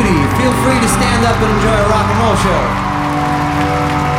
duty. Feel free to stand up and enjoy a rock and roll show.